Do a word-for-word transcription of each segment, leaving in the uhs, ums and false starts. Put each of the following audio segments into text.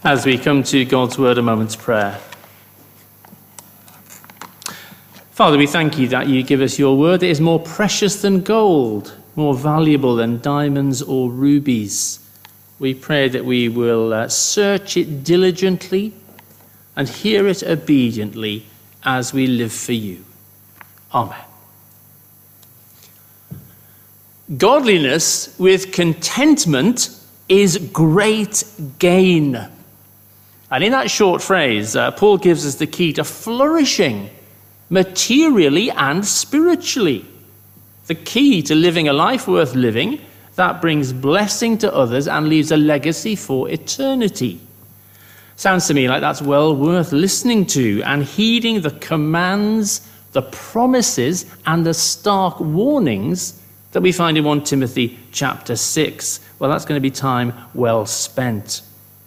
As we come to God's word, a moment's prayer. Father, we thank you that you give us your word that is more precious than gold, more valuable than diamonds or rubies. We pray that we will uh, search it diligently and hear it obediently as we live for you. Amen. Godliness with contentment is great gain. And in that short phrase, uh, Paul gives us the key to flourishing materially and spiritually. The key to living a life worth living that brings blessing to others and leaves a legacy for eternity. Sounds to me like that's well worth listening to and heeding the commands, the promises, and the stark warnings that we find in First Timothy chapter six. Well, that's going to be time well spent.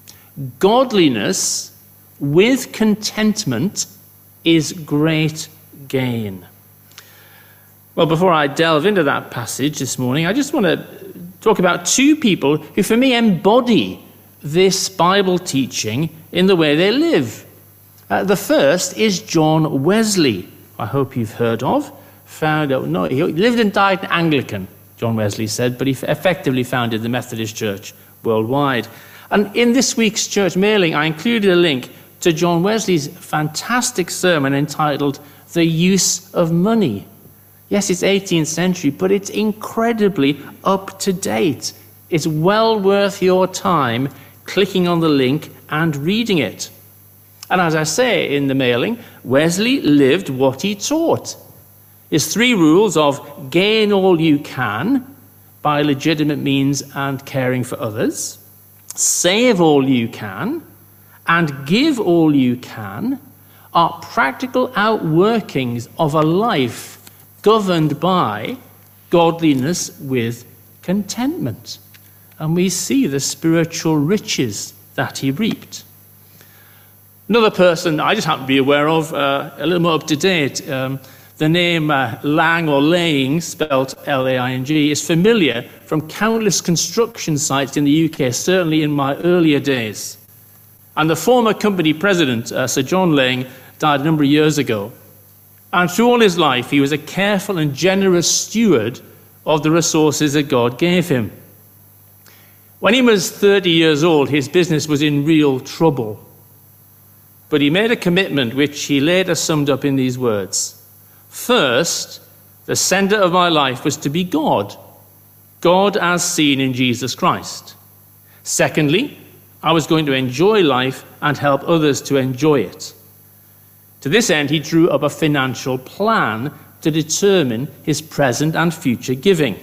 Godliness with contentment is great gain. Well, before I delve into that passage this morning, I just want to talk about two people who, for me, embody this Bible teaching in the way they live. Uh, the first is John Wesley, I hope you've heard of. Found out, no, he lived and died an Anglican, John Wesley said, but he effectively founded the Methodist Church worldwide. And in this week's church mailing, I included a link to John Wesley's fantastic sermon entitled The Use of Money. Yes, it's eighteenth century, but it's incredibly up to date. It's well worth your time clicking on the link and reading it. And as I say in the mailing, Wesley lived what he taught. His three rules of gain all you can by legitimate means and caring for others, save all you can, and give all you can are practical outworkings of a life governed by godliness with contentment. And we see the spiritual riches that he reaped. Another person I just happen to be aware of, uh, a little more up to date, um, the name uh, Lang or Laying, spelled L A I N G, is familiar from countless construction sites in the U K, certainly in my earlier days. And the former company president, uh, Sir John Laying, died a number of years ago. And through all his life, he was a careful and generous steward of the resources that God gave him. When he was thirty years old, his business was in real trouble. But he made a commitment which he later summed up in these words. First, the center of my life was to be God, God as seen in Jesus Christ. Secondly, I was going to enjoy life and help others to enjoy it. To this end, he drew up a financial plan to determine his present and future giving.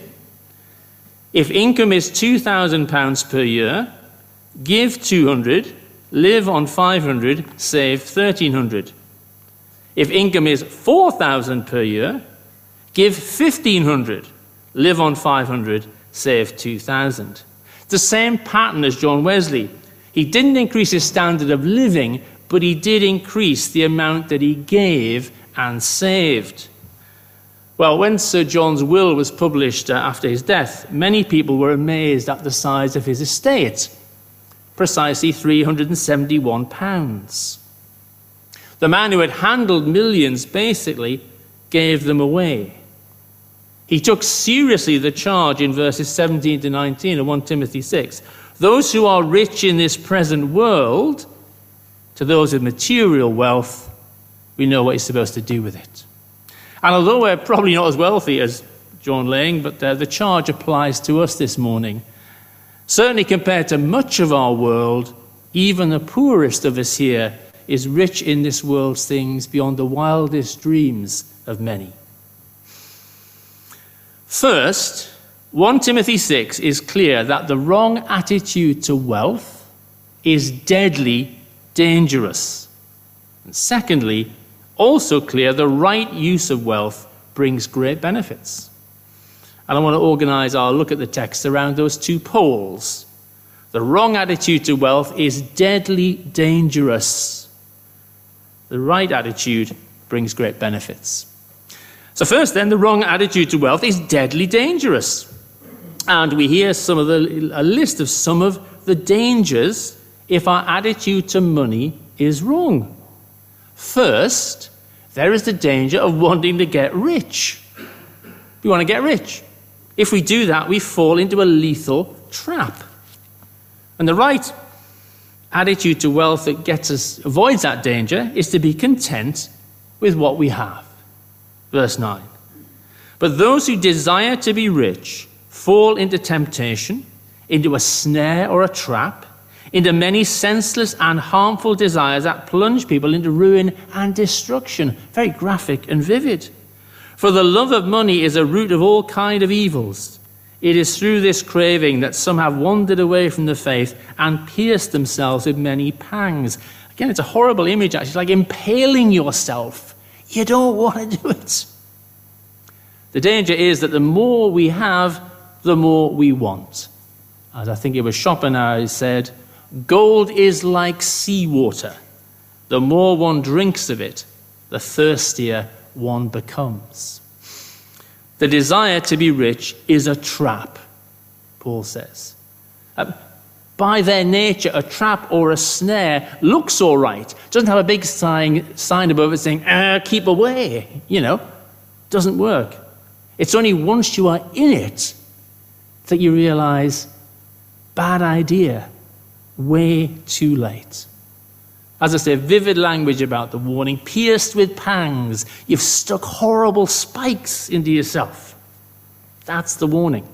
If income is two thousand pounds per year, give two hundred, live on five hundred, save thirteen hundred. If income is four thousand per year, give fifteen hundred, live on five hundred, save two thousand. The same pattern as John Wesley. He didn't increase his standard of living, but he did increase the amount that he gave and saved. Well, when Sir John's will was published uh, after his death, many people were amazed at the size of his estate, precisely three hundred seventy-one pounds. The man who had handled millions basically gave them away. He took seriously the charge in verses seventeen to nineteen of First Timothy six. Those who are rich in this present world, to those with material wealth, we know what he's supposed to do with it. And although we're probably not as wealthy as John Laying, but uh, the charge applies to us this morning. Certainly compared to much of our world, even the poorest of us here is rich in this world's things beyond the wildest dreams of many. First, First Timothy six is clear that the wrong attitude to wealth is deadly dangerous. And secondly, also clear the right use of wealth brings great benefits. And I want to organize our look at the text around those two poles. The wrong attitude to wealth is deadly dangerous. The right attitude brings great benefits. So first then, the wrong attitude to wealth is deadly dangerous. And we hear some of the, a list of some of the dangers if our attitude to money is wrong. First, there is the danger of wanting to get rich. We want to get rich. If we do that, we fall into a lethal trap. And the right attitude to wealth that gets us, avoids that danger is to be content with what we have. Verse nine. But those who desire to be rich fall into temptation, into a snare or a trap, into many senseless and harmful desires that plunge people into ruin and destruction. Very graphic and vivid. For the love of money is a root of all kind of evils. It is through this craving that some have wandered away from the faith and pierced themselves with many pangs. Again, it's a horrible image, actually. It's like impaling yourself. You don't want to do it. The danger is that the more we have, the more we want. As I think it was Schopenhauer who said, gold is like seawater. The more one drinks of it, the thirstier one becomes. The desire to be rich is a trap, Paul says. Uh, by their nature, a trap or a snare looks all right. Doesn't have a big sign, sign above it saying, ah, keep away. You know, doesn't work. It's only once you are in it that you realize, bad idea, way too late. As I say, vivid language about the warning, pierced with pangs. You've stuck horrible spikes into yourself. That's the warning.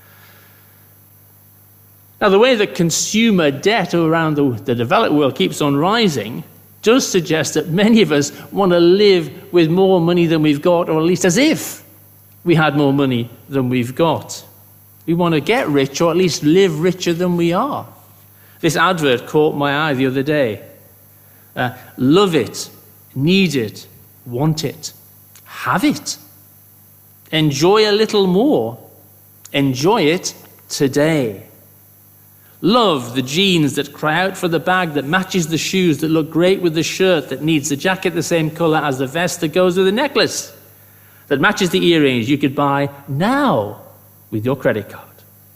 Now, the way that consumer debt around the, the developed world keeps on rising does suggest that many of us want to live with more money than we've got, or at least as if we had more money than we've got. We want to get rich, or at least live richer than we are. This advert caught my eye the other day. Uh, love it, need it, want it, have it. Enjoy a little more. Enjoy it today. Love the jeans that cry out for the bag that matches the shoes that look great with the shirt that needs the jacket the same color as the vest that goes with the necklace, that matches the earrings you could buy now with your credit card.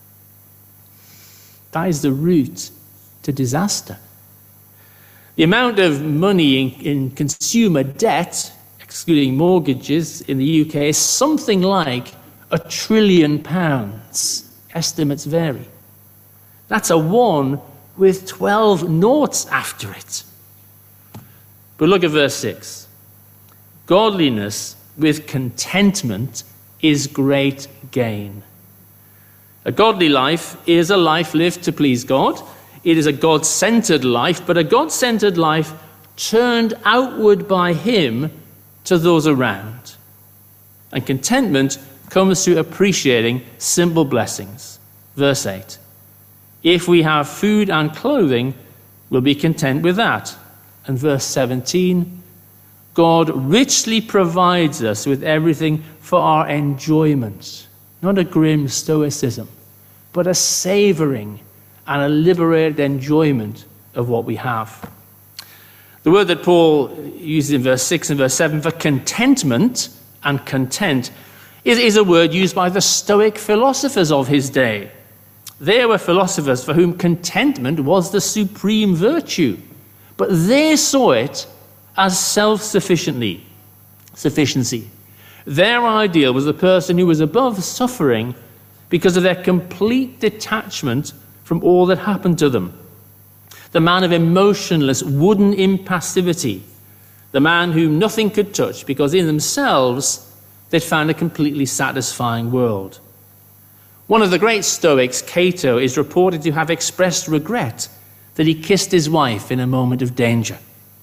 That is the route to disaster. The amount of money in, in consumer debt, excluding mortgages in the U K, is something like a trillion pounds. Estimates vary. That's a one with twelve noughts after it. But look at verse six. Godliness with contentment is great gain. A godly life is a life lived to please God. It is a God-centered life, but a God-centered life turned outward by Him to those around. And contentment comes through appreciating simple blessings. Verse eight. If we have food and clothing, we'll be content with that. And verse seventeen. God richly provides us with everything for our enjoyment. Not a grim stoicism, but a savoring and a liberated enjoyment of what we have. The word that Paul uses in verse six and verse seven for contentment and content is, is a word used by the Stoic philosophers of his day. They were philosophers for whom contentment was the supreme virtue, but they saw it as self-sufficiency. Sufficiency. Their ideal was the person who was above suffering because of their complete detachment from all that happened to them. The man of emotionless, wooden impassivity. The man whom nothing could touch because in themselves they'd found a completely satisfying world. One of the great Stoics, Cato, is reported to have expressed regret that he kissed his wife in a moment of danger.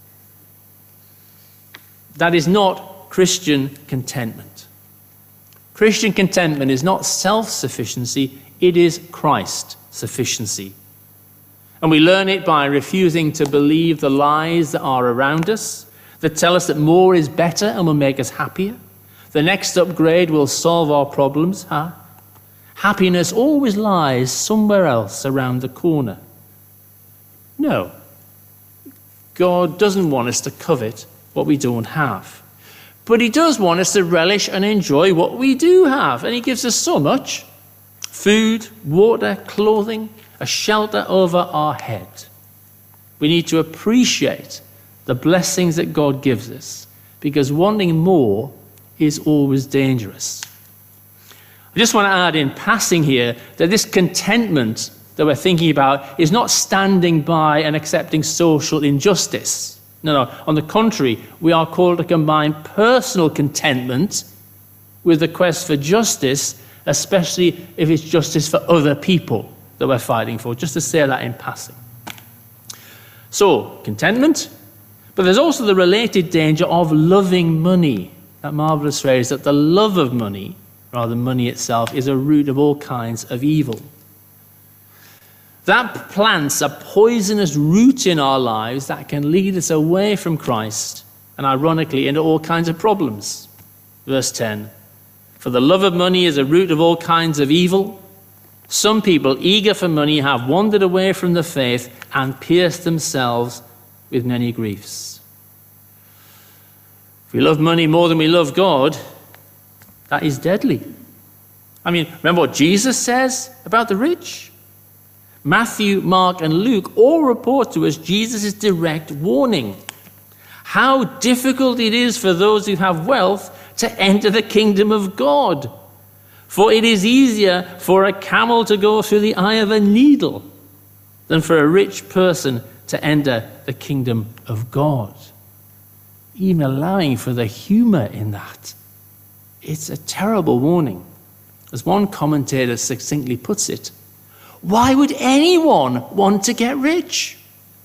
That is not Christian contentment. Christian contentment is not self-sufficiency, it is Christ-sufficiency. And we learn it by refusing to believe the lies that are around us, that tell us that more is better and will make us happier. The next upgrade will solve our problems. Huh? Happiness always lies somewhere else around the corner. No. God doesn't want us to covet what we don't have. But he does want us to relish and enjoy what we do have. And he gives us so much. Food, water, clothing, a shelter over our head. We need to appreciate the blessings that God gives us, because wanting more is always dangerous. I just want to add in passing here that this contentment that we're thinking about is not standing by and accepting social injustice. No, no. On the contrary, we are called to combine personal contentment with the quest for justice, especially if it's justice for other people that we're fighting for, just to say that in passing. So, contentment, but there's also the related danger of loving money. That marvelous phrase that the love of money, rather than money itself, is a root of all kinds of evil. That plants a poisonous root in our lives that can lead us away from Christ and, ironically, into all kinds of problems. Verse ten, for the love of money is a root of all kinds of evil. Some people, eager for money, have wandered away from the faith and pierced themselves with many griefs. If we love money more than we love God, that is deadly. I mean, remember what Jesus says about the rich? Matthew, Mark, and Luke all report to us Jesus' direct warning. How difficult it is for those who have wealth to enter the kingdom of God. For it is easier for a camel to go through the eye of a needle than for a rich person to enter the kingdom of God. Even allowing for the humor in that. It's a terrible warning. As one commentator succinctly puts it, why would anyone want to get rich?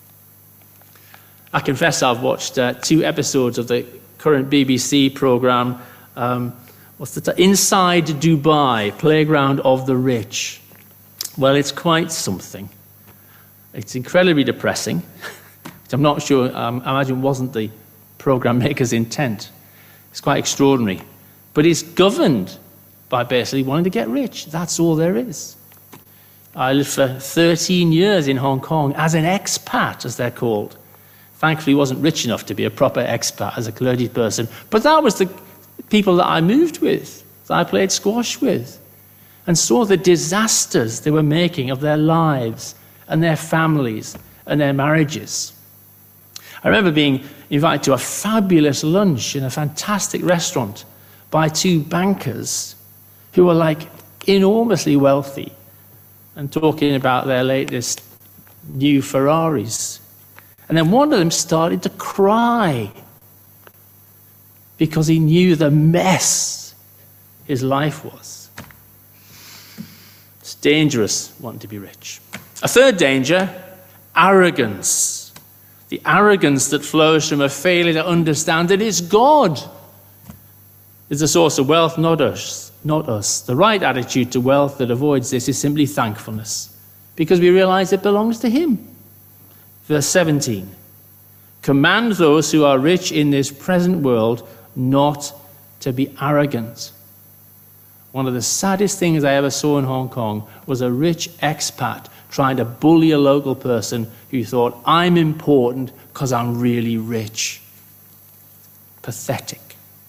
I confess I've watched uh, two episodes of the current B B C programme, um, what's the t- Inside Dubai, Playground of the Rich. Well, it's quite something. It's incredibly depressing, which I'm not sure, um, I imagine wasn't the programme maker's intent. It's quite extraordinary. But it's governed by basically wanting to get rich. That's all there is. I lived for thirteen years in Hong Kong as an expat, as they're called. Thankfully, wasn't rich enough to be a proper expat as a clergy person. But that was the people that I moved with, that I played squash with, and saw the disasters they were making of their lives and their families and their marriages. I remember being invited to a fabulous lunch in a fantastic restaurant by two bankers who were like enormously wealthy and talking about their latest new Ferraris. And then one of them started to cry because he knew the mess his life was. It's dangerous wanting to be rich. A third danger, arrogance. The arrogance that flows from a failure to understand that it's God is the source of wealth, not us. Not us. The right attitude to wealth that avoids this is simply thankfulness, because we realize it belongs to Him. Verse seventeen, command those who are rich in this present world not to be arrogant. One of the saddest things I ever saw in Hong Kong was a rich expat trying to bully a local person who thought, I'm important because I'm really rich. Pathetic.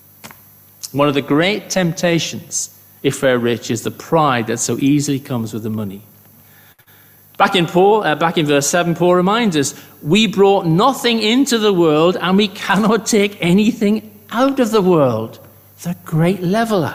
One of the great temptations, if we're rich, is the pride that so easily comes with the money. Back in Paul, uh, back in verse seven, Paul reminds us, we brought nothing into the world and we cannot take anything out of the world. The great leveler.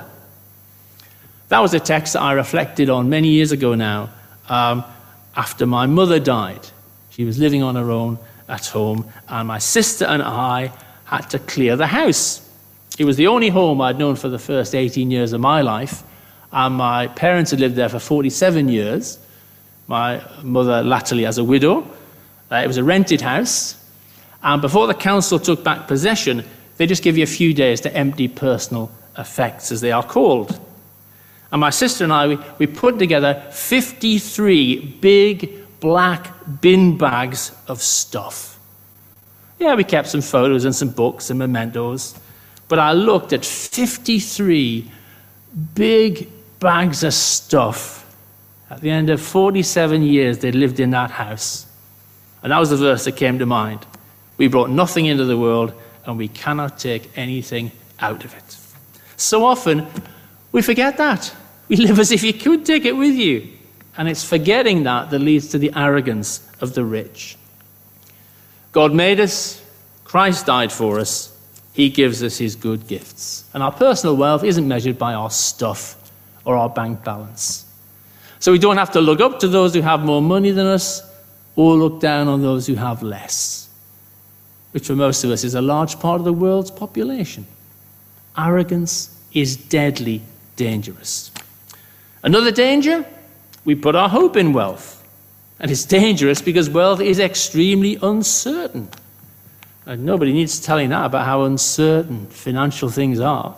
That was a text that I reflected on many years ago now, um, after my mother died. She was living on her own at home, and my sister and I had to clear the house. It was the only home I'd known for the first eighteen years of my life, and my parents had lived there for forty-seven years. My mother latterly as a widow. Uh, it was a rented house, and before the council took back possession, they just give you a few days to empty personal effects, as they are called. And my sister and I, we, we put together fifty-three big black bin bags of stuff. Yeah, we kept some photos and some books and mementos. But I looked at fifty-three big bags of stuff. At the end of forty-seven years, they'd lived in that house. And that was the verse that came to mind. We brought nothing into the world, and we cannot take anything out of it. So often, we forget that. We live as if you could take it with you. And it's forgetting that that leads to the arrogance of the rich. God made us. Christ died for us. He gives us his good gifts. And our personal wealth isn't measured by our stuff or our bank balance. So we don't have to look up to those who have more money than us or look down on those who have less, which for most of us is a large part of the world's population. Arrogance is deadly dangerous. Another danger, we put our hope in wealth. And it's dangerous because wealth is extremely uncertain. And nobody needs telling that about how uncertain financial things are.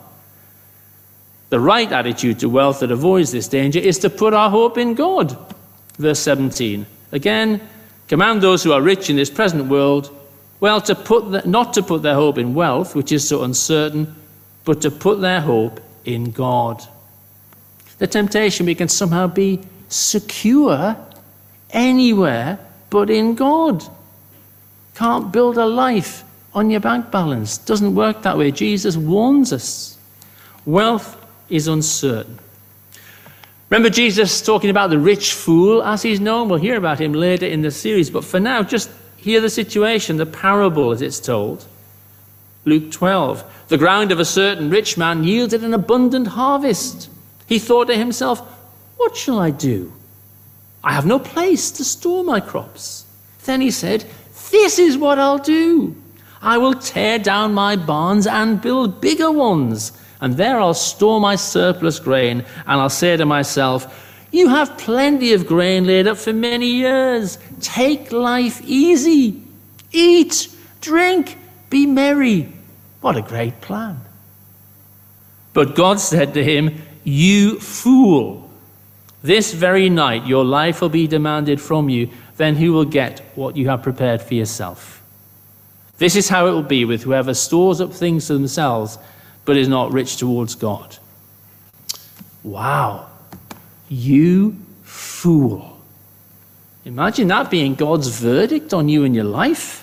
The right attitude to wealth that avoids this danger is to put our hope in God. Verse seventeen. Again, command those who are rich in this present world, well, to put the, not to put their hope in wealth, which is so uncertain, but to put their hope in God. The temptation we can somehow be secure anywhere but in God. Can't build a life on your bank balance. Doesn't work that way. Jesus warns us. Wealth is uncertain. Remember Jesus talking about the rich fool as he's known? We'll hear about him later in the series. But for now, just hear the situation, the parable as it's told. Luke twelve. The ground of a certain rich man yielded an abundant harvest. He thought to himself, what shall I do? I have no place to store my crops. Then he said, this is what I'll do. I will tear down my barns and build bigger ones, and there I'll store my surplus grain, and I'll say to myself, you have plenty of grain laid up for many years. Take life easy. Eat, drink, be merry. What a great plan. But God said to him, you fool. This very night your life will be demanded from you. Then who will get what you have prepared for yourself? This is how it will be with whoever stores up things for themselves, but is not rich towards God. Wow. You fool. Imagine that being God's verdict on you and your life.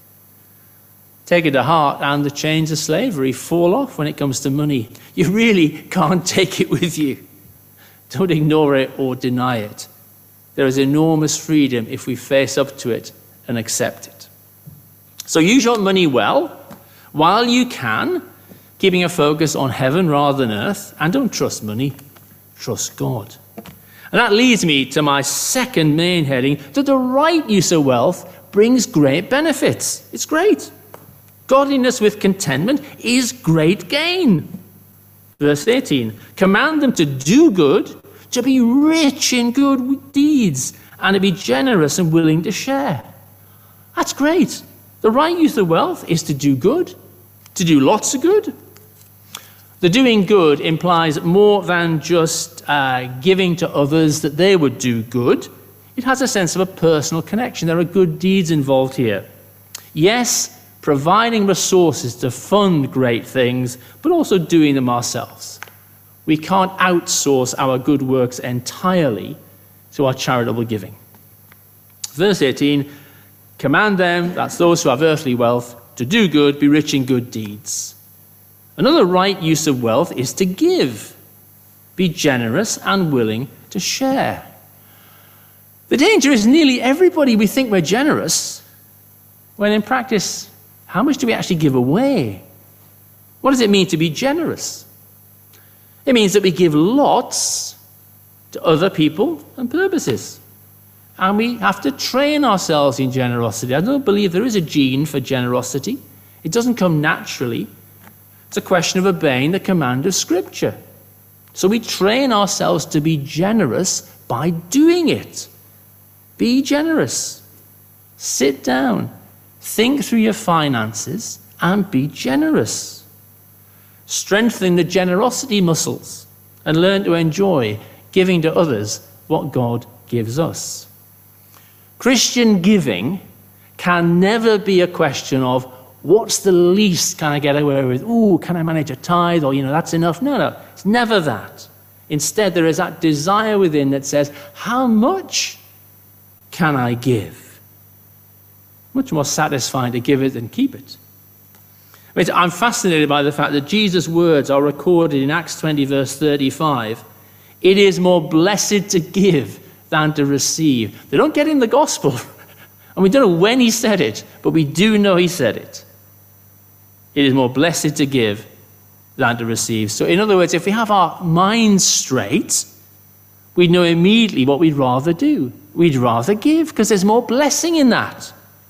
Take it to heart, and the chains of slavery fall off when it comes to money. You really can't take it with you. Don't ignore it or deny it. There is enormous freedom if we face up to it and accept it. So use your money well, while you can, keeping a focus on heaven rather than earth, and don't trust money, trust God. And that leads me to my second main heading, that the right use of wealth brings great benefits. It's great. Godliness with contentment is great gain. Verse eighteen, command them to do good, to be rich in good deeds, and to be generous and willing to share. That's great. The right use of wealth is to do good, to do lots of good. The doing good implies more than just uh, giving to others that they would do good. It has a sense of a personal connection. There are good deeds involved here. Yes, providing resources to fund great things, but also doing them ourselves. We can't outsource our good works entirely to our charitable giving. Verse eighteen, command them, that's those who have earthly wealth, to do good, be rich in good deeds. Another right use of wealth is to give. Be generous and willing to share. The danger is nearly everybody we think we're generous, when in practice, how much do we actually give away? What does it mean to be generous? It means that we give lots to other people and purposes. And we have to train ourselves in generosity. I don't believe there is a gene for generosity. It doesn't come naturally. It's a question of obeying the command of Scripture. So we train ourselves to be generous by doing it. Be generous. Sit down. Think through your finances and be generous. Strengthen the generosity muscles and learn to enjoy giving to others what God gives us. Christian giving can never be a question of what's the least can I get away with? Ooh, can I manage a tithe? Or, you know, that's enough. No, no, it's never that. Instead, there is that desire within that says, how much can I give? Much more satisfying to give it than keep it. I mean, I'm fascinated by the fact that Jesus' words are recorded in Acts twenty, verse thirty-five. It is more blessed to give than to receive. They don't get in the gospel And we don't know when he said it, but we do know he said it. It is more blessed to give than to receive. So in other words, if we have our minds straight, we know immediately what we'd rather do. We'd rather give, because there's more blessing in that.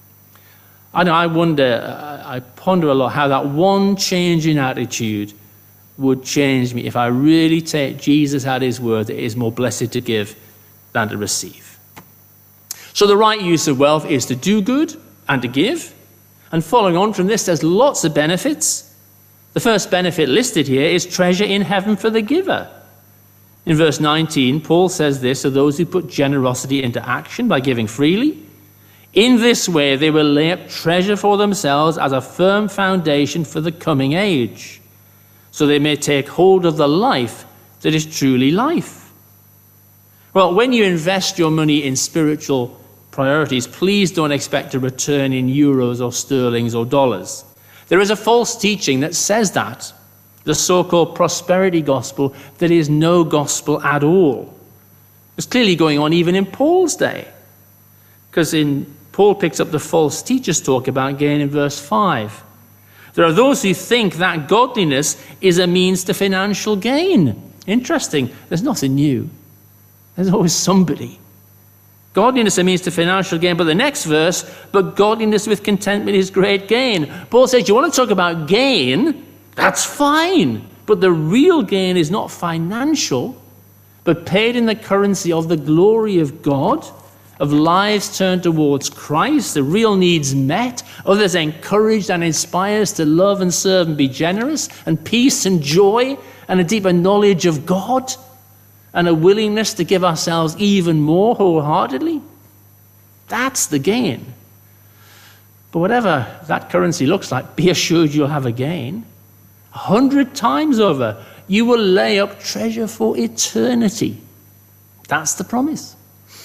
I know, I wonder, I ponder a lot how that one change in attitude would change me if I really take Jesus at his word that it is more blessed to give than to receive. So the right use of wealth is to do good and to give. And following on from this, there's lots of benefits. The first benefit listed here is treasure in heaven for the giver. In verse nineteen, Paul says this to those who put generosity into action by giving freely. In this way, they will lay up treasure for themselves as a firm foundation for the coming age, so they may take hold of the life that is truly life. Well, when you invest your money in spiritual priorities, please don't expect a return in euros or sterlings or dollars. There is a false teaching that says that, the so-called prosperity gospel, that is no gospel at all. It's clearly going on even in Paul's day, because in Paul picks up the false teachers talk about gain in verse five. There are those who think that godliness is a means to financial gain. Interesting. There's nothing new. There's always somebody. Godliness is a means to financial gain. But the next verse, but godliness with contentment is great gain. Paul says, you want to talk about gain? That's fine. But the real gain is not financial, but paid in the currency of the glory of God, of lives turned towards Christ, the real needs met, others encouraged and inspired to love and serve and be generous, and peace and joy, and a deeper knowledge of God, and a willingness to give ourselves even more wholeheartedly. That's the gain. But whatever that currency looks like, be assured you'll have a gain. A hundred times over, you will lay up treasure for eternity. That's the promise.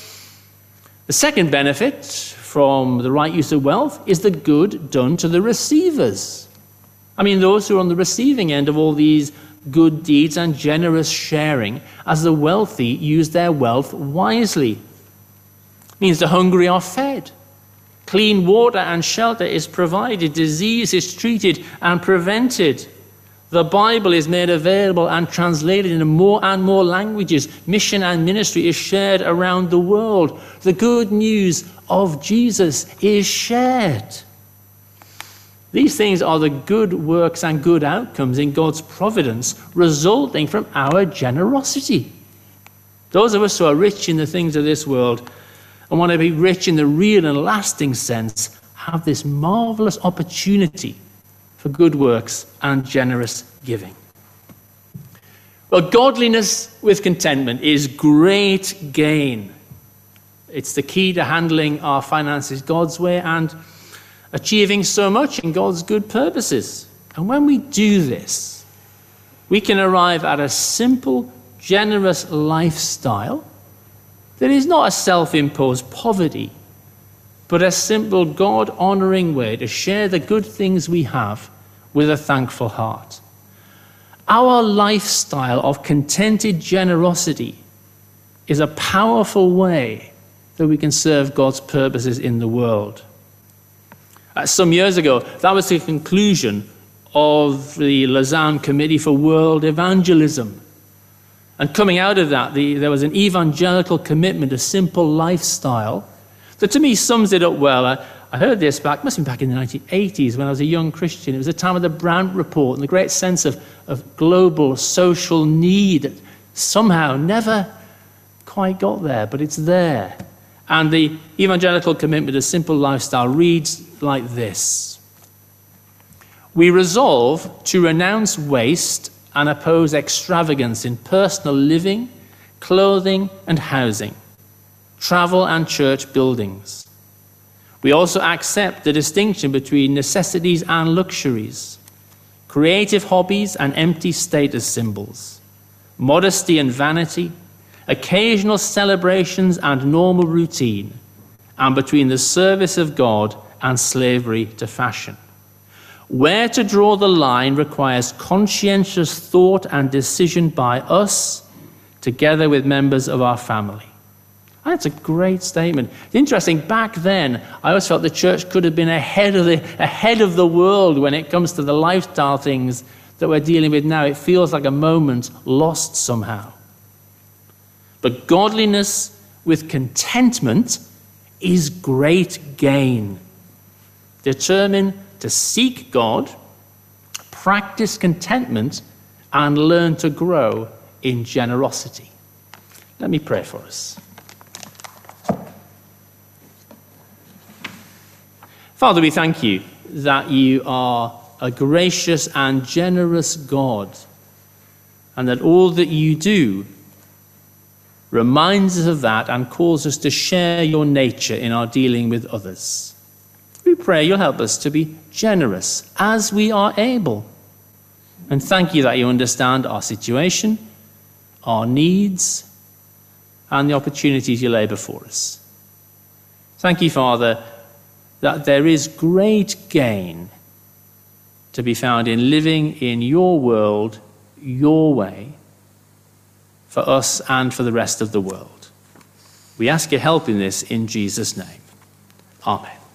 The second benefit from the right use of wealth is the good done to the receivers. I mean, those who are on the receiving end of all these good deeds and generous sharing, as the wealthy use their wealth wisely. It means the hungry are fed. Clean water and shelter is provided. Disease is treated and prevented. The Bible is made available and translated into more and more languages. Mission and ministry is shared around the world. The good news of Jesus is shared. These things are the good works and good outcomes in God's providence resulting from our generosity. Those of us who are rich in the things of this world and want to be rich in the real and lasting sense have this marvelous opportunity for good works and generous giving. Well, godliness with contentment is great gain. It's the key to handling our finances God's way and achieving so much in God's good purposes. And when we do this, we can arrive at a simple, generous lifestyle that is not a self-imposed poverty, but a simple God-honoring way to share the good things we have with a thankful heart. Our lifestyle of contented generosity is a powerful way that we can serve God's purposes in the world. Uh, some years ago, that was the conclusion of the Lausanne Committee for World Evangelism. And coming out of that, the, there was an evangelical commitment, a simple lifestyle, that to me sums it up well. I, I heard this back, must have been back in the nineteen eighties when I was a young Christian. It was the time of the Brandt Report and the great sense of, of global social need that somehow never quite got there, but it's there. And the evangelical commitment, a simple lifestyle, reads like this. We resolve to renounce waste and oppose extravagance in personal living, clothing and housing, travel and church buildings. We also accept the distinction between necessities and luxuries, creative hobbies and empty status symbols, modesty and vanity, occasional celebrations and normal routine, and between the service of God and slavery to fashion. Where to draw the line requires conscientious thought and decision by us, together with members of our family. That's a great statement. It's interesting, back then, I always felt the church could have been ahead of the, ahead of the world when it comes to the lifestyle things that we're dealing with now. It feels like a moment lost somehow. But godliness with contentment is great gain. Determine to seek God, practice contentment, and learn to grow in generosity. Let me pray for us. Father, we thank you that you are a gracious and generous God, and that all that you do reminds us of that and calls us to share your nature in our dealing with others. We pray you'll help us to be generous as we are able. And thank you that you understand our situation, our needs, and the opportunities you lay before us. Thank you, Father, that there is great gain to be found in living in your world, your way, for us and for the rest of the world. We ask your help in this in Jesus' name. Amen.